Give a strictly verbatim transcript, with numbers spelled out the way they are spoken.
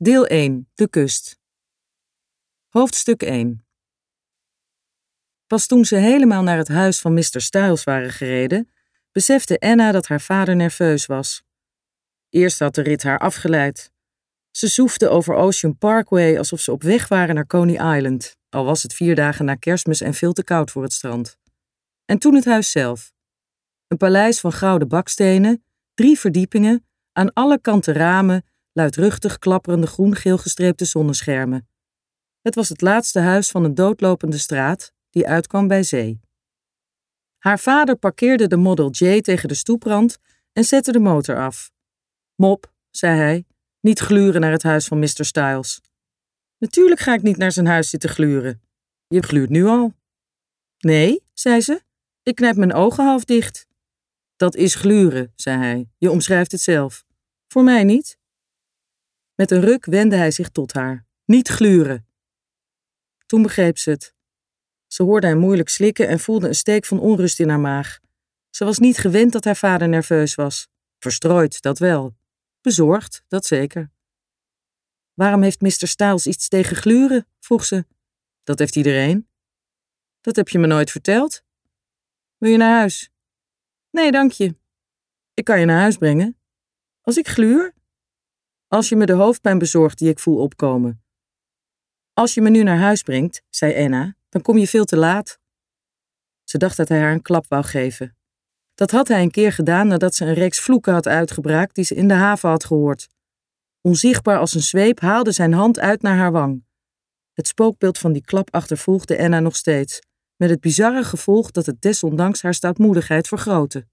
Deel één. De kust. Hoofdstuk één. Pas toen ze helemaal naar het huis van mister Stiles waren gereden, besefte Anna dat haar vader nerveus was. Eerst had de rit haar afgeleid. Ze zoefde over Ocean Parkway alsof ze op weg waren naar Coney Island, al was het vier dagen na Kerstmis en veel te koud voor het strand. En toen het huis zelf. Een paleis van gouden bakstenen, drie verdiepingen, aan alle kanten ramen, luidruchtig klapperende groen-geel gestreepte zonneschermen. Het was het laatste huis van een doodlopende straat die uitkwam bij zee. Haar vader parkeerde de Model J tegen de stoeprand en zette de motor af. Mop, zei hij, niet gluren naar het huis van mister Stiles. Natuurlijk ga ik niet naar zijn huis zitten gluren. Je gluurt nu al. Nee, zei ze, ik knijp mijn ogen half dicht. Dat is gluren, zei hij, je omschrijft het zelf. Voor mij niet. Met een ruk wendde hij zich tot haar. Niet gluren. Toen begreep ze het. Ze hoorde hem moeilijk slikken en voelde een steek van onrust in haar maag. Ze was niet gewend dat haar vader nerveus was. Verstrooid, dat wel. Bezorgd, dat zeker. Waarom heeft mister Stiles iets tegen gluren? Vroeg ze. Dat heeft iedereen. Dat heb je me nooit verteld. Wil je naar huis? Nee, dank je. Ik kan je naar huis brengen. Als ik gluur? Als je me de hoofdpijn bezorgt die ik voel opkomen. Als je me nu naar huis brengt, zei Anna, dan kom je veel te laat. Ze dacht dat hij haar een klap wou geven. Dat had hij een keer gedaan nadat ze een reeks vloeken had uitgebraakt die ze in de haven had gehoord. Onzichtbaar als een zweep haalde zijn hand uit naar haar wang. Het spookbeeld van die klap achtervolgde Anna nog steeds, met het bizarre gevolg dat het desondanks haar stoutmoedigheid vergrootte.